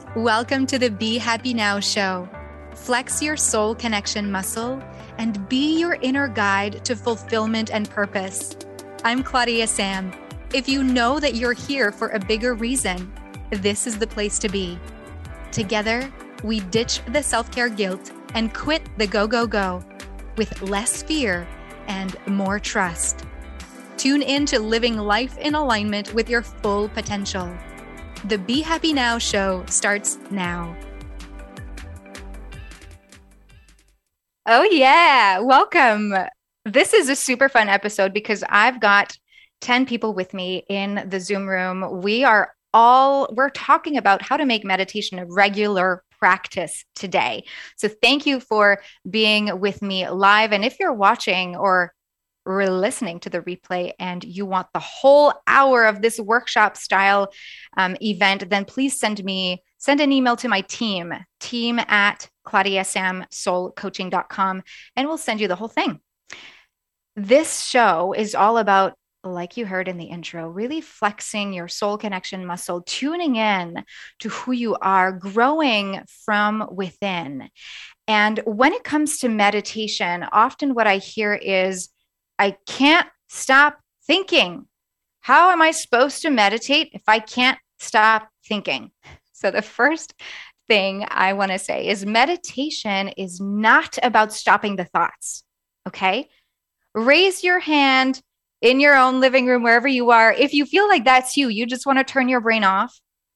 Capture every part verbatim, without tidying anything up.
Welcome to the Be Happy Now show. Flex your soul connection muscle and be your inner guide to fulfillment and purpose. I'm Claudia Sam. If you know that you're here for a bigger reason, this is the place to be. Together, we ditch the self-care guilt and quit the go, go, go with less fear and more trust. Tune in to living life in alignment with your full potential. The Be Happy Now show starts now. Oh yeah, welcome. This is a super fun episode because I've got ten people with me in the Zoom room. We are all, we're talking about how to make meditation a regular practice today. So thank you for being with me live. And if you're watching or listening to the replay and you want the whole hour of this workshop style um, event, then please send me, send an email to my team, team at claudia sam soul coaching dot com, and we'll send you the whole thing. This show is all about, like you heard in the intro, really flexing your soul connection muscle, tuning in to who you are, growing from within. And when it comes to meditation, often what I hear is, I can't stop thinking. How am I supposed to meditate if I can't stop thinking? So the first thing I want to say is meditation is not about stopping the thoughts, okay? Raise your hand in your own living room, wherever you are. If you feel like that's you, you just want to turn your brain off.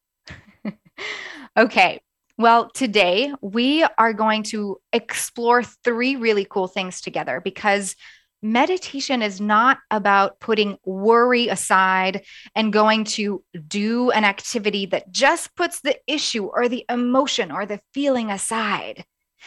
Okay, well, today we are going to explore three really cool things together because meditation is not about putting worry aside and going to do an activity that just puts the issue or the emotion or the feeling aside.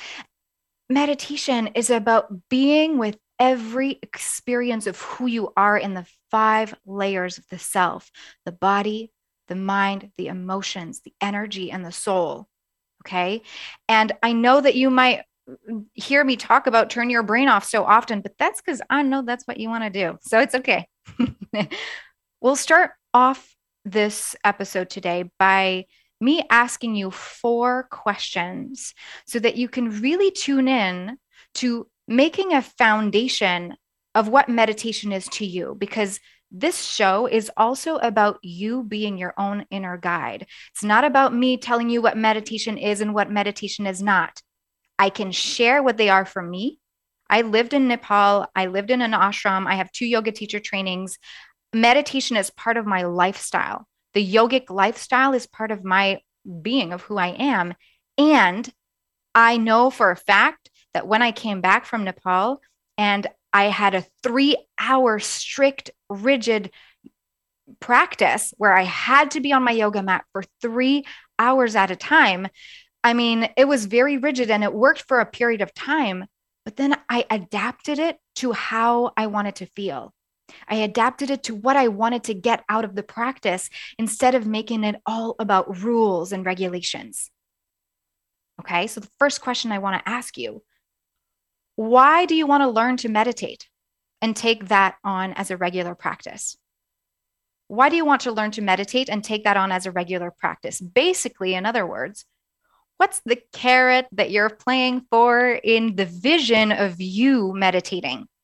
Meditation is about being with every experience of who you are in the five layers of the self, the body, the mind, the emotions, the energy, and the soul. Okay. And I know that you might hear me talk about turn your brain off so often, but that's because I know that's what you want to do. So it's okay. We'll start off this episode today by me asking you four questions so that you can really tune in to making a foundation of what meditation is to you, because this show is also about you being your own inner guide. It's not about me telling you what meditation is and what meditation is not. I can share what they are for me. I lived in Nepal. I lived in an ashram. I have two yoga teacher trainings. Meditation is part of my lifestyle. The yogic lifestyle is part of my being, of who I am. And I know for a fact that when I came back from Nepal and I had a three hour strict, rigid practice where I had to be on my yoga mat for three hours at a time, I mean, it was very rigid and it worked for a period of time, but then I adapted it to how I wanted to feel. I adapted it to what I wanted to get out of the practice instead of making it all about rules and regulations. Okay, so the first question I want to ask you, why do you want to learn to meditate and take that on as a regular practice? Why do you want to learn to meditate and take that on as a regular practice? Basically, in other words, what's the carrot that you're playing for in the vision of you meditating? I'm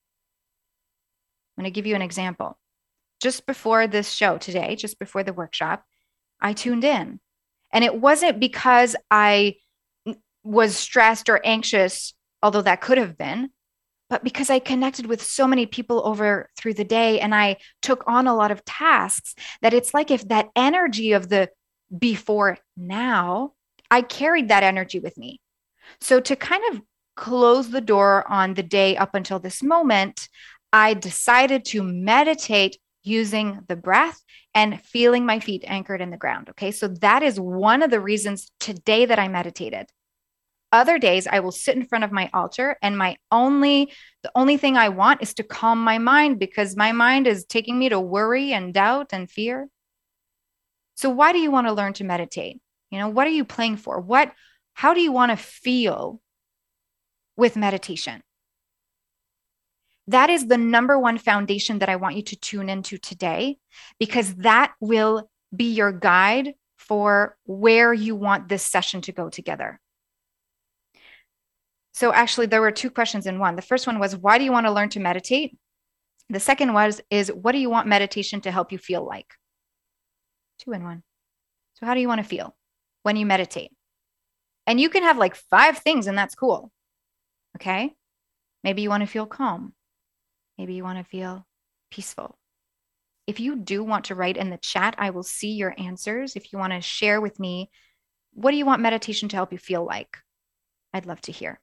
going to give you an example. Just before this show today, just before the workshop, I tuned in. And it wasn't because I was stressed or anxious, although that could have been, but because I connected with so many people over through the day and I took on a lot of tasks that it's like if that energy of the before now, I carried that energy with me. So to kind of close the door on the day up until this moment, I decided to meditate using the breath and feeling my feet anchored in the ground. Okay, so that is one of the reasons today that I meditated. Other days, I will sit in front of my altar and my only, the only thing I want is to calm my mind because my mind is taking me to worry and doubt and fear. So why do you want to learn to meditate? You know, what are you playing for? What, how do you want to feel with meditation? That is the number one foundation that I want you to tune into today, because that will be your guide for where you want this session to go together. So actually, there were two questions in one. The first one was, why do you want to learn to meditate? The second was, is what do you want meditation to help you feel like? Two in one. So how do you want to feel when you meditate? And you can have like five things and that's cool. Okay. Maybe you want to feel calm. Maybe you want to feel peaceful. If you do want to write in the chat, I will see your answers. If you want to share with me, what do you want meditation to help you feel like? I'd love to hear.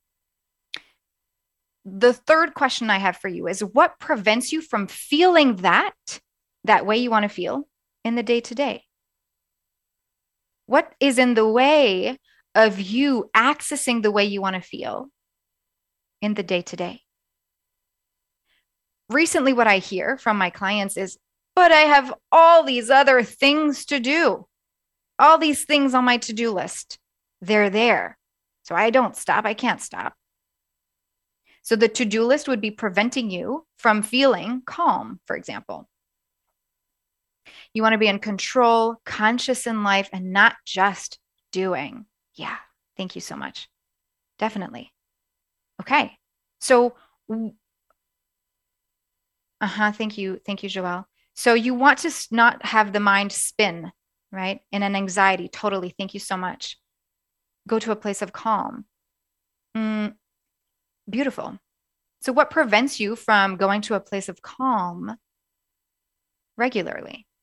The third question I have for you is, what prevents you from feeling that, that way you want to feel in the day-to-day? What is in the way of you accessing the way you want to feel in the day-to-day? Recently, what I hear from my clients is, but I have all these other things to do, all these things on my to-do list. They're there. So I don't stop. I can't stop. So the to-do list would be preventing you from feeling calm, for example. You want to be in control, conscious in life, and not just doing. Yeah, thank you so much. Definitely. Okay. So, uh-huh, thank you. Thank you, Joelle. So you want to not have the mind spin, right? In an anxiety. Totally. Thank you so much. Go to a place of calm. Mm, beautiful. So what prevents you from going to a place of calm regularly?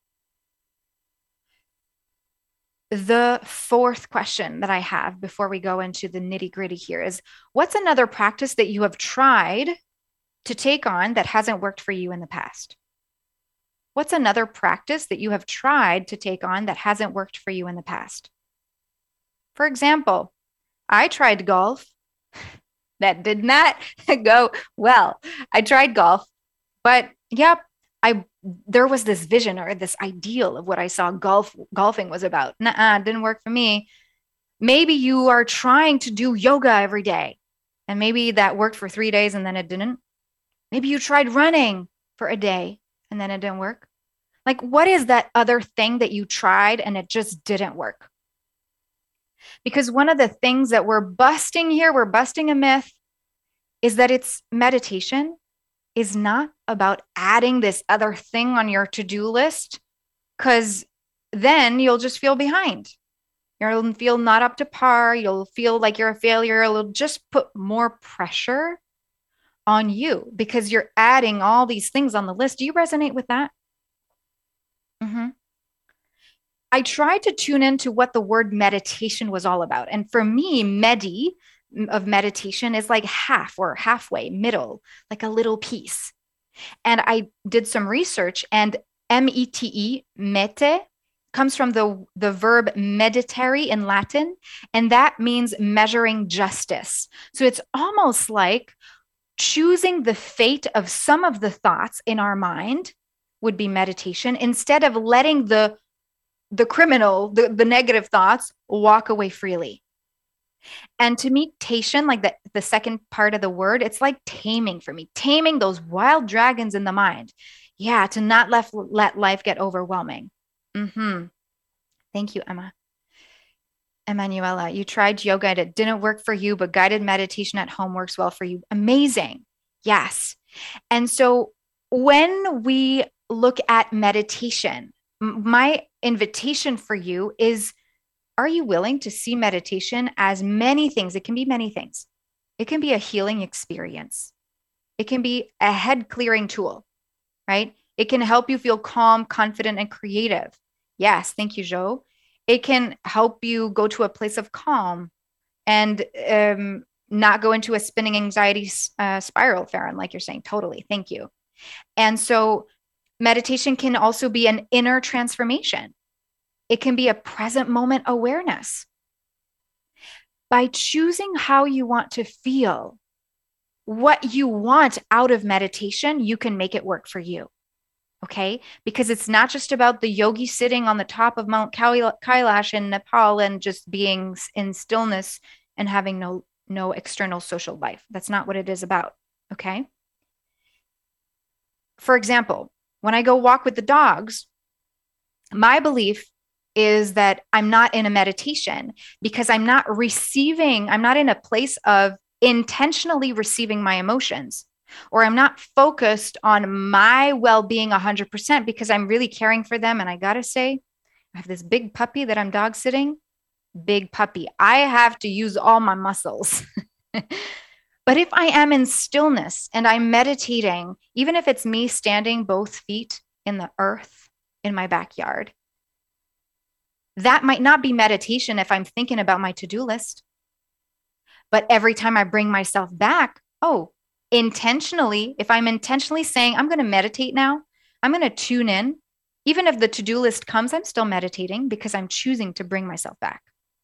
The fourth question that I have before we go into the nitty-gritty here is, what's another practice that you have tried to take on that hasn't worked for you in the past? What's another practice that you have tried to take on that hasn't worked for you in the past? For example, I tried golf. That did not go well. I tried golf, but yep, I there was this vision or this ideal of what I saw golf golfing was about. Nuh-uh, didn't work for me. Maybe you are trying to do yoga every day, and maybe that worked for three days and then it didn't. Maybe you tried running for a day and then it didn't work. Like, what is that other thing that you tried and it just didn't work? Because one of the things that we're busting here, we're busting a myth, is that it's meditation is not about adding this other thing on your to-do list, because then you'll just feel behind. You'll feel not up to par. You'll feel like you're a failure. It'll just put more pressure on you because you're adding all these things on the list. Do you resonate with that? Mm-hmm. I tried to tune into what the word meditation was all about. And for me, medi of meditation is like half or halfway, middle, like a little piece. And I did some research, and M E T E, mete, comes from the, the verb meditare in Latin, and that means measuring justice. So it's almost like choosing the fate of some of the thoughts in our mind would be meditation, instead of letting the the criminal, the, the negative thoughts walk away freely. And to me, tation, like the, the second part of the word, it's like taming for me, taming those wild dragons in the mind. Yeah, to not let, let life get overwhelming. Mm-hmm. Thank you, Emma. Emanuela, you tried yoga and it didn't work for you, but guided meditation at home works well for you. Amazing. Yes. And so when we look at meditation, my invitation for you is, are you willing to see meditation as many things? It can be many things. It can be a healing experience. It can be a head clearing tool, right? It can help you feel calm, confident, and creative. Yes, thank you, Jo. It can help you go to a place of calm and um, not go into a spinning anxiety uh, spiral, Farron, like you're saying. Totally. Thank you. And so meditation can also be an inner transformation. It can be a present moment awareness. By choosing how you want to feel, what you want out of meditation, you can make it work for you. Okay? Because it's not just about the yogi sitting on the top of Mount Kailash in Nepal and just being in stillness and having no, no external social life. That's not what it is about. Okay? For example, when I go walk with the dogs, my belief is that I'm not in a meditation because I'm not receiving, I'm not in a place of intentionally receiving my emotions, or I'm not focused on my well being one hundred percent because I'm really caring for them. And I got to say, I have this big puppy that I'm dog sitting, big puppy. I have to use all my muscles. But if I am in stillness and I'm meditating, even if it's me standing both feet in the earth in my backyard, that might not be meditation if I'm thinking about my to-do list. But every time I bring myself back, oh, intentionally, if I'm intentionally saying, I'm going to meditate now, I'm going to tune in. Even if the to-do list comes, I'm still meditating because I'm choosing to bring myself back.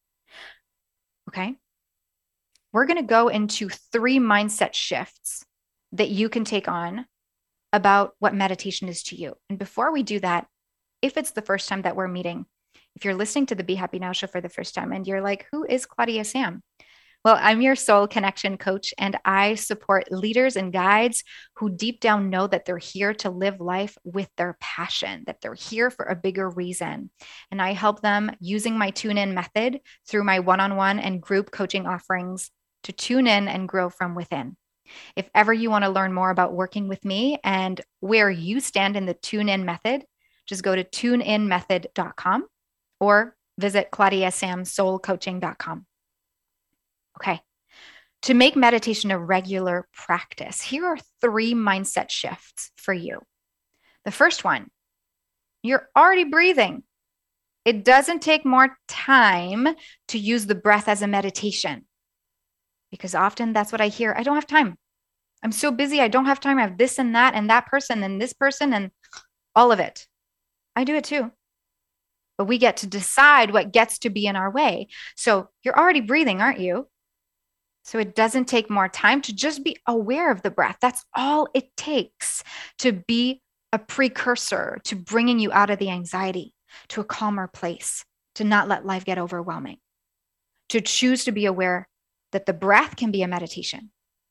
Okay. We're going to go into three mindset shifts that you can take on about what meditation is to you. And before we do that, if it's the first time that we're meeting, if you're listening to the Be Happy Now show for the first time and you're like, who is Claudia Sam? Well, I'm your soul connection coach, and I support leaders and guides who deep down know that they're here to live life with their passion, that they're here for a bigger reason. And I help them using my tune in method through my one-on-one and group coaching offerings to tune in and grow from within. If ever you want to learn more about working with me and where you stand in the tune in method, just go to tune in method dot com or visit claudia sam soul coaching dot com. Okay. To make meditation a regular practice, here are three mindset shifts for you. The first one, you're already breathing. It doesn't take more time to use the breath as a meditation, because often that's what I hear. I don't have time. I'm so busy. I don't have time. I have this and that and that person and this person and all of it. I do it too. But we get to decide what gets to be in our way. So you're already breathing, aren't you? So it doesn't take more time to just be aware of the breath. That's all it takes to be a precursor to bringing you out of the anxiety, to a calmer place, to not let life get overwhelming, to choose to be aware that the breath can be a meditation.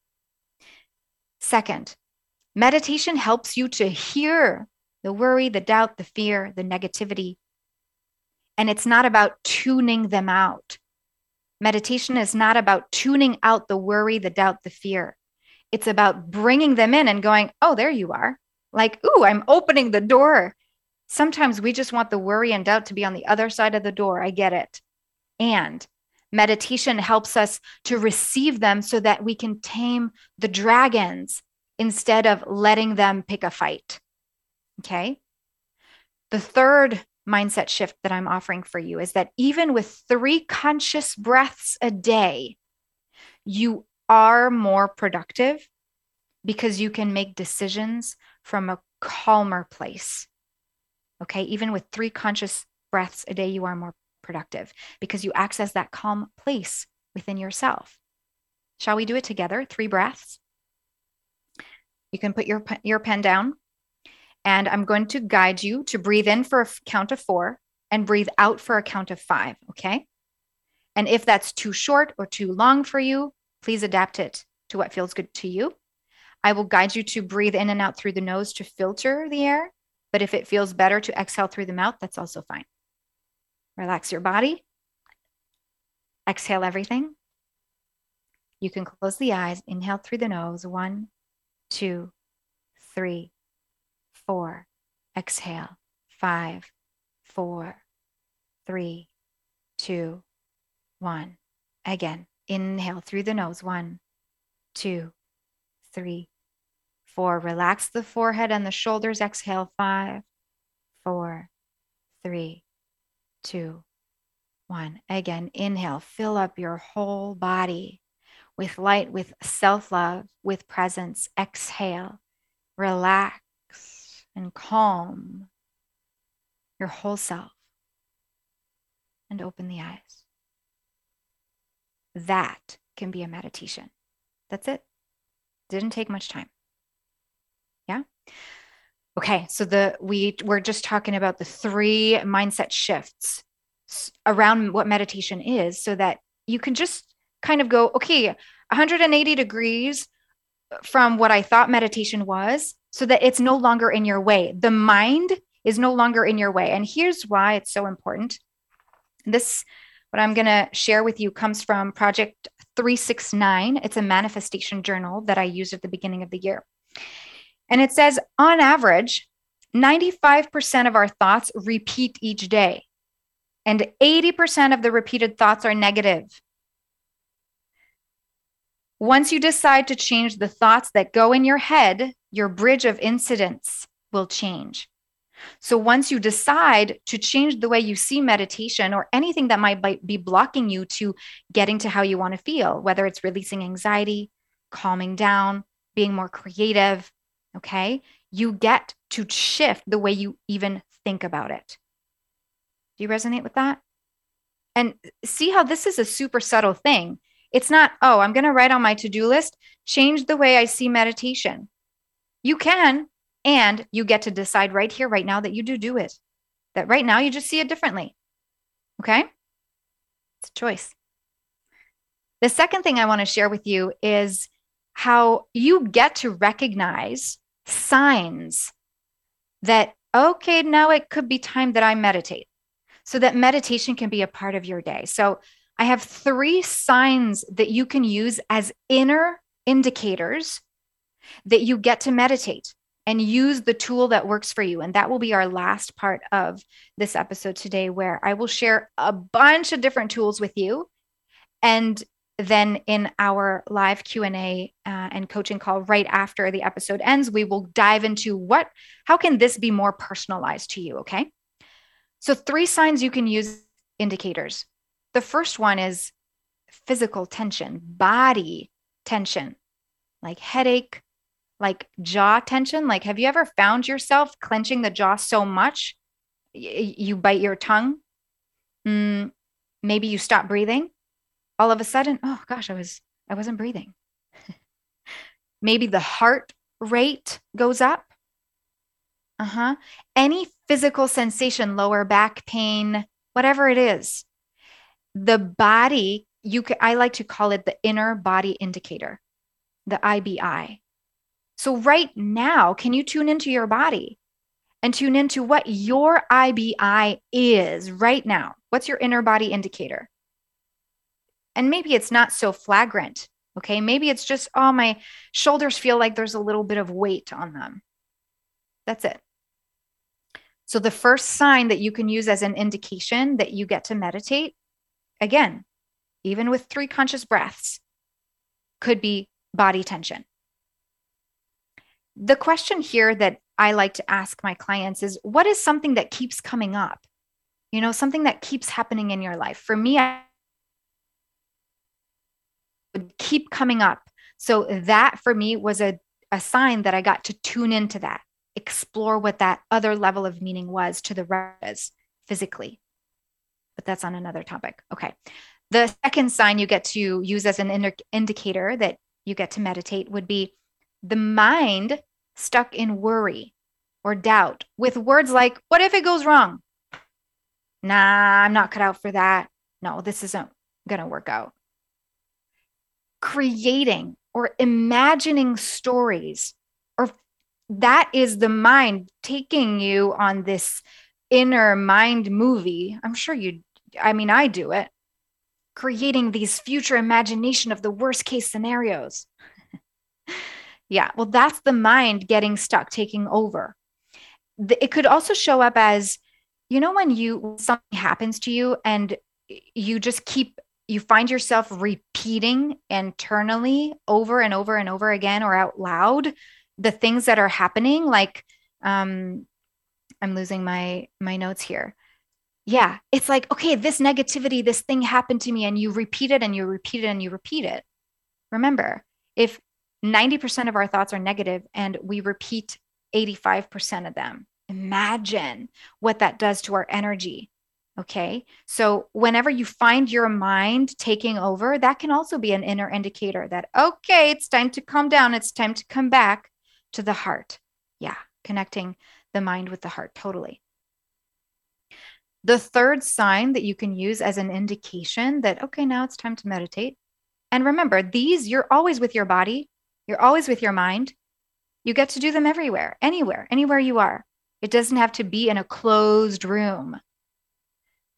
Second, meditation helps you to hear the worry, the doubt, the fear, the negativity. And it's not about tuning them out. Meditation is not about tuning out the worry, the doubt, the fear. It's about bringing them in and going, oh, there you are. Like, ooh, I'm opening the door. Sometimes we just want the worry and doubt to be on the other side of the door. I get it. And meditation helps us to receive them so that we can tame the dragons instead of letting them pick a fight. Okay. The third mindset shift that I'm offering for you is that even with three conscious breaths a day, you are more productive because you can make decisions from a calmer place. Okay. Even with three conscious breaths a day, you are more productive because you access that calm place within yourself. Shall we do it together? Three breaths. You can put your, your pen down, and I'm going to guide you to breathe in for a count of four and breathe out for a count of five. Okay. And if that's too short or too long for you, please adapt it to what feels good to you. I will guide you to breathe in and out through the nose to filter the air. But if it feels better to exhale through the mouth, that's also fine. Relax your body. Exhale everything. You can close the eyes. Inhale through the nose. One, two, three, four. Exhale. Five, four, three, two, one. Again, inhale through the nose. One, two, three, four. Relax the forehead and the shoulders. Exhale. Five, four, three, two, one. Again, inhale. Fill up your whole body with light, with self-love, with presence. Exhale. Relax and calm your whole self and open the eyes. That can be a meditation. That's it. Didn't take much time. Yeah. Okay. So the, we we're just talking about the three mindset shifts around what meditation is so that you can just kind of go, okay, one hundred eighty degrees from what I thought meditation was, so that it's no longer in your way. The mind is no longer in your way. And here's why it's so important. This, what I'm going to share with you, comes from Project three sixty-nine. It's a manifestation journal that I used at the beginning of the year. And it says, on average, ninety-five percent of our thoughts repeat each day, and eighty percent of the repeated thoughts are negative. Once you decide to change the thoughts that go in your head, your bridge of incidents will change. So once you decide to change the way you see meditation or anything that might be blocking you to getting to how you want to feel, whether it's releasing anxiety, calming down, being more creative, okay, you get to shift the way you even think about it. Do you resonate with that? And see how this is a super subtle thing. It's not, oh, I'm going to write on my to-do list, change the way I see meditation. You can, and you get to decide right here, right now, that you do do it. That right now you just see it differently. Okay? It's a choice. The second thing I want to share with you is how you get to recognize signs that, okay, now it could be time that I meditate, so that meditation can be a part of your day. So I have three signs that you can use as inner indicators that you get to meditate and use the tool that works for you. And that will be our last part of this episode today, where I will share a bunch of different tools with you. And then in our live Q and A uh, and coaching call right after the episode ends, we will dive into what, how can this be more personalized to you, okay? So three signs you can use, indicators. The first one is physical tension, body tension, like headache, like jaw tension. Like, have you ever found yourself clenching the jaw so much y- you bite your tongue? Mm, maybe you stop breathing. All of a sudden, oh gosh, I was I wasn't breathing. Maybe the heart rate goes up. Uh-huh. Any physical sensation, lower back pain, whatever it is. The body, you can, I like to call it the inner body indicator, the I B I. So right now, can you tune into your body and tune into what your I B I is right now? What's your inner body indicator? And maybe it's not so flagrant, okay? Maybe it's just, oh, my shoulders feel like there's a little bit of weight on them. That's it. So the first sign that you can use as an indication that you get to meditate, again, even with three conscious breaths, could be body tension. The question here that I like to ask my clients is, what is something that keeps coming up? You know, something that keeps happening in your life. For me, I would keep coming up. So that for me was a, a sign that I got to tune into that, explore what that other level of meaning was to the rest physically. But that's on another topic. Okay. The second sign you get to use as an ind- indicator that you get to meditate would be the mind stuck in worry or doubt with words like, what if it goes wrong? Nah, I'm not cut out for that. No, this isn't going to work out. Creating or imagining stories, or that is the mind taking you on this inner mind movie. I'm sure you, I mean, I do it. Creating these future imagination of the worst case scenarios. Yeah, well, that's the mind getting stuck, taking over. It could also show up as, you know, when you something happens to you and you just keep, you find yourself repeating internally over and over and over again, or out loud, the things that are happening. Like, um, I'm losing my my notes here. Yeah, it's like, okay, this negativity, this thing happened to me, and you repeat it and you repeat it and you repeat it. Remember, if ninety percent of our thoughts are negative and we repeat eighty-five percent of them, imagine what that does to our energy. Okay. So whenever you find your mind taking over, that can also be an inner indicator that, okay, it's time to calm down. It's time to come back to the heart. Yeah. Connecting the mind with the heart. Totally. The third sign that you can use as an indication that, okay, now it's time to meditate. And remember, these, you're always with your body. You're always with your mind. You get to do them everywhere, anywhere, anywhere you are. It doesn't have to be in a closed room.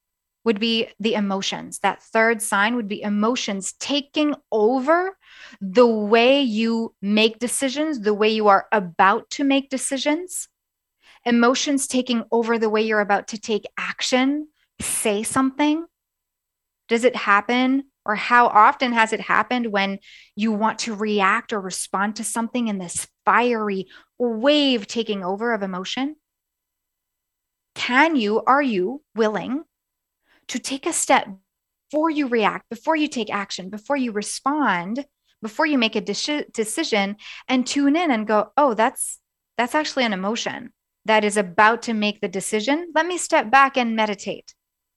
would be the emotions. That third sign would be emotions taking over the way you make decisions, the way you are about to make decisions. Emotions taking over the way you're about to take action, say something. Does it happen, or how often has it happened when you want to react or respond to something in this fiery wave taking over of emotion? Can you, are you willing to take a step before you react, before you take action, before you respond, before you make a de- decision, and tune in and go, oh, that's that's actually an emotion that is about to make the decision. Let me step back and meditate.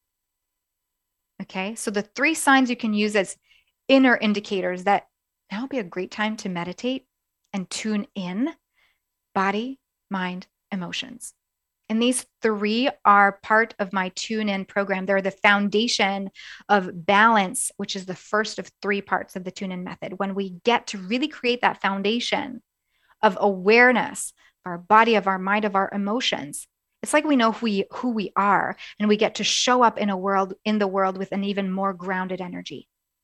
Okay, so the three signs you can use as inner indicators that now would be a great time to meditate and tune in: body, mind, emotions. And these three are part of my Tune In program. They're the foundation of balance, which is the first of three parts of the Tune In method. When we get to really create that foundation of awareness of our body, of our mind, of our emotions, it's like we know who we, who we are, and we get to show up in a world, in the world with an even more grounded energy.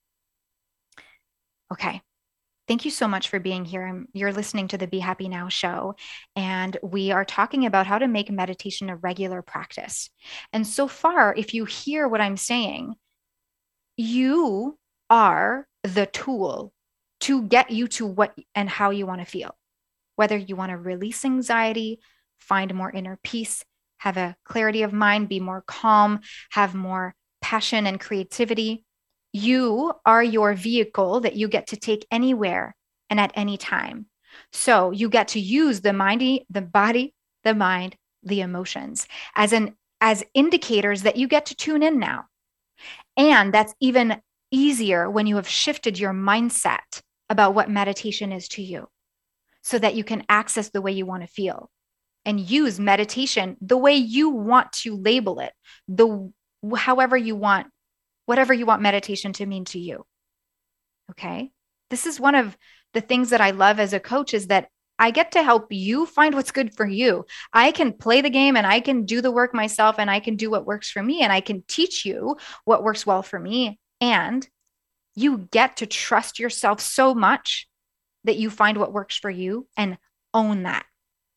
Okay. Thank you so much for being here. You're listening to the Be Happy Now show, and we are talking about how to make meditation a regular practice. And so far, if you hear what I'm saying, you are the tool to get you to what and how you want to feel. Whether you want to release anxiety, find more inner peace, have a clarity of mind, be more calm, have more passion and creativity. You are your vehicle that you get to take anywhere and at any time. So you get to use the mind, the body, the mind, the emotions as an as indicators that you get to tune in now. And that's even easier when you have shifted your mindset about what meditation is to you, so that you can access the way you want to feel and use meditation the way you want to label it, the however you want, whatever you want meditation to mean to you. Okay? This is one of the things that I love as a coach, is that I get to help you find what's good for you. I can play the game and I can do the work myself, and I can do what works for me, and I can teach you what works well for me. And you get to trust yourself so much that you find what works for you and own that.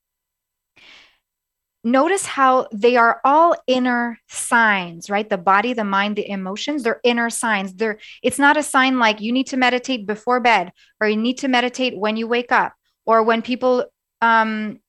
Notice how they are all inner signs, right? The body, the mind, the emotions, they're inner signs. They're, it's not a sign like you need to meditate before bed, or you need to meditate when you wake up, or when people, um,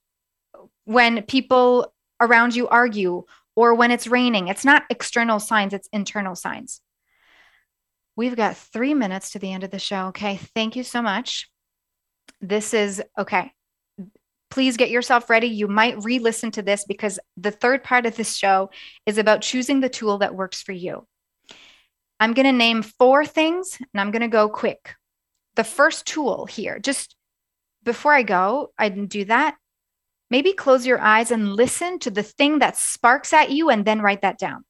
when people around you argue, or when it's raining. It's not external signs, it's internal signs. We've got three minutes to the end of the show. Okay. Thank you so much. This is okay. Please get yourself ready. You might re-listen to this, because the third part of this show is about choosing the tool that works for you. I'm going to name four things, and I'm going to go quick. The first tool here, just before I go, I didn't do that. Maybe close your eyes and listen to the thing that sparks at you, and then write that down.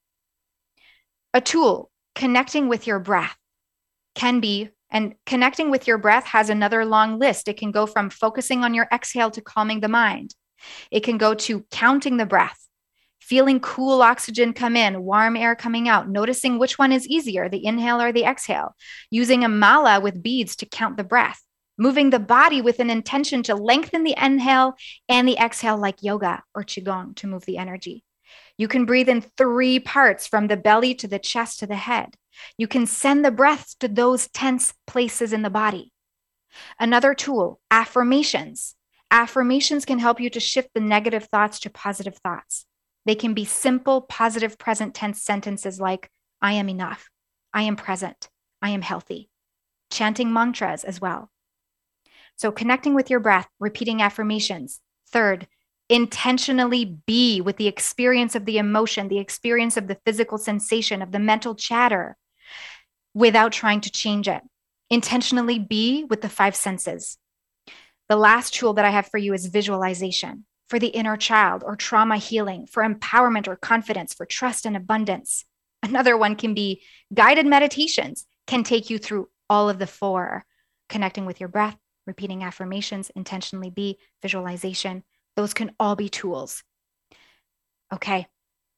A tool, connecting with your breath, can be, and connecting with your breath has another long list. It can go from focusing on your exhale to calming the mind. It can go to counting the breath, feeling cool oxygen come in, warm air coming out, noticing which one is easier, the inhale or the exhale, using a mala with beads to count the breath, moving the body with an intention to lengthen the inhale and the exhale, like yoga or qigong, to move the energy. You can breathe in three parts, from the belly to the chest to the head. You can send the breath to those tense places in the body. Another tool, affirmations. Affirmations can help you to shift the negative thoughts to positive thoughts. They can be simple, positive, present tense sentences like, I am enough, I am present, I am healthy. Chanting mantras as well. So connecting with your breath, repeating affirmations. Third, intentionally be with the experience of the emotion, the experience of the physical sensation, of the mental chatter, without trying to change it. Intentionally be with the five senses. The last tool that I have for you is visualization, for the inner child or trauma healing, for empowerment or confidence, for trust and abundance. Another one can be guided meditations, can take you through all of the four: connecting with your breath, repeating affirmations, intentionally be, visualization. Those can all be tools. Okay.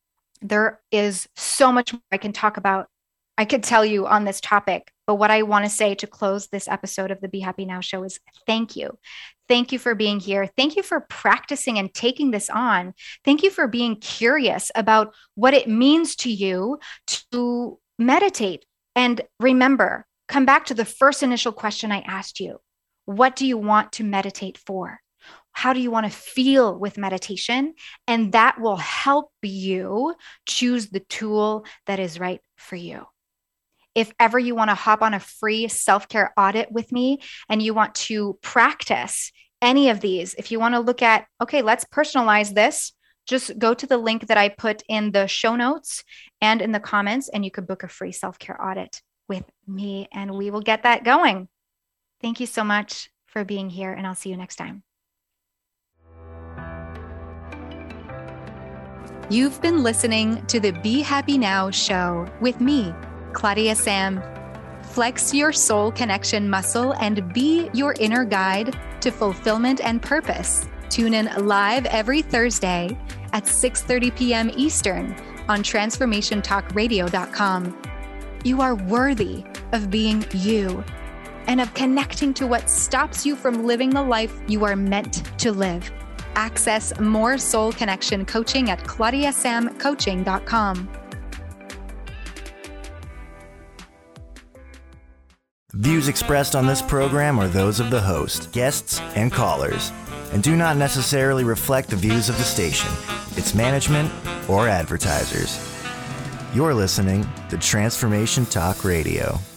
There is so much more I can talk about. I could tell you on this topic, but what I want to say to close this episode of the Be Happy Now show is thank you. Thank you for being here. Thank you for practicing and taking this on. Thank you for being curious about what it means to you to meditate. And remember, come back to the first initial question I asked you. What do you want to meditate for? How do you want to feel with meditation? And that will help you choose the tool that is right for you. If ever you want to hop on a free self-care audit with me and you want to practice any of these, if you want to look at, okay, let's personalize this, just go to the link that I put in the show notes and in the comments, and you could book a free self-care audit with me, and we will get that going. Thank you so much for being here, and I'll see you next time. You've been listening to the Be Happy Now show with me, Claudia Sam. Flex your soul connection muscle and be your inner guide to fulfillment and purpose. Tune in live every Thursday at six thirty p.m. Eastern on transformation talk radio dot com. You are worthy of being you and of connecting to what stops you from living the life you are meant to live. Access more soul connection coaching at claudia sam coaching dot com. Views expressed on this program are those of the host, guests, and callers, and do not necessarily reflect the views of the station, its management, or advertisers. You're listening to Transformation Talk Radio.